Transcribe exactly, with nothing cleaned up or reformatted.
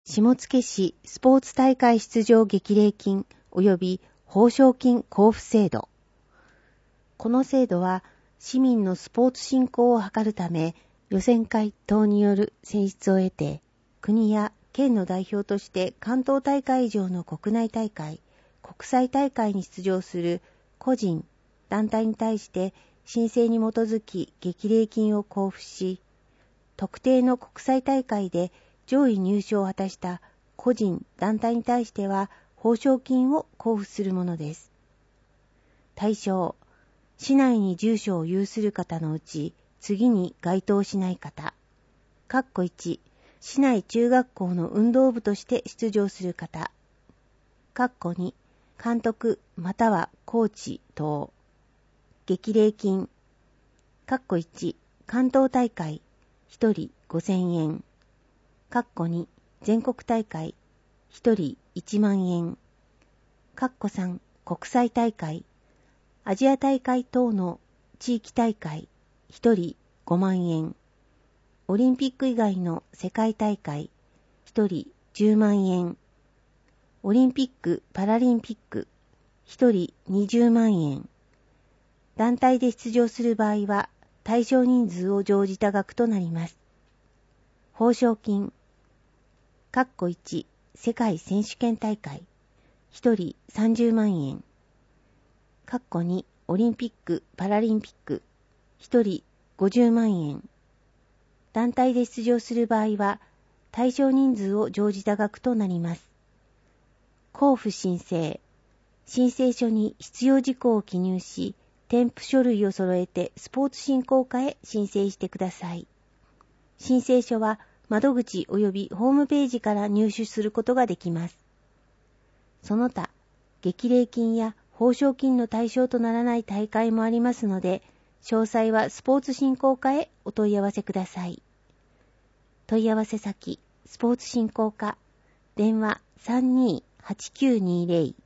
下野市スポーツ大会出場激励金及び報奨金交付制度。この制度は市民のスポーツ振興を図るため、予選会等による選出を得て、国や県の代表として関東大会以上の国内大会、国際大会に出場する個人、団体に対して申請に基づき激励金を交付し、特定の国際大会で上位入賞を果たした個人、団体に対しては報奨金を交付するものです。対象、市内に住所を有する方のうち次に該当しない方。括弧いち、市内中学校の運動部として出場する方。括弧に、監督またはコーチ等。激励金。括弧いち、関東大会ひとりごせんえん。括弧に、全国大会ひとりいちまんえん。括弧さん、国際大会、アジア大会等の地域大会ひとりごまんえん。オリンピック以外の世界大会ひとりじゅうまんえん。オリンピック・パラリンピックひとりにじゅうまんえん。団体で出場する場合は対象人数を乗じた額となります。報奨金。括弧いち、世界選手権大会ひとりさんじゅうまんえん。括弧に、オリンピック・パラリンピックひとりごじゅうまんえん。団体で出場する場合は対象人数を乗じた額となります。交付申請。申請書に必要事項を記入し、添付書類を揃えてスポーツ振興課へ申請してください。申請書は窓口及びホームページから入手することができます。その他、激励金や報奨金の対象とならない大会もありますので、詳細はスポーツ振興課へお問い合わせください。問い合わせ先、スポーツ振興課、電話 さんにーはちきゅうにーぜろ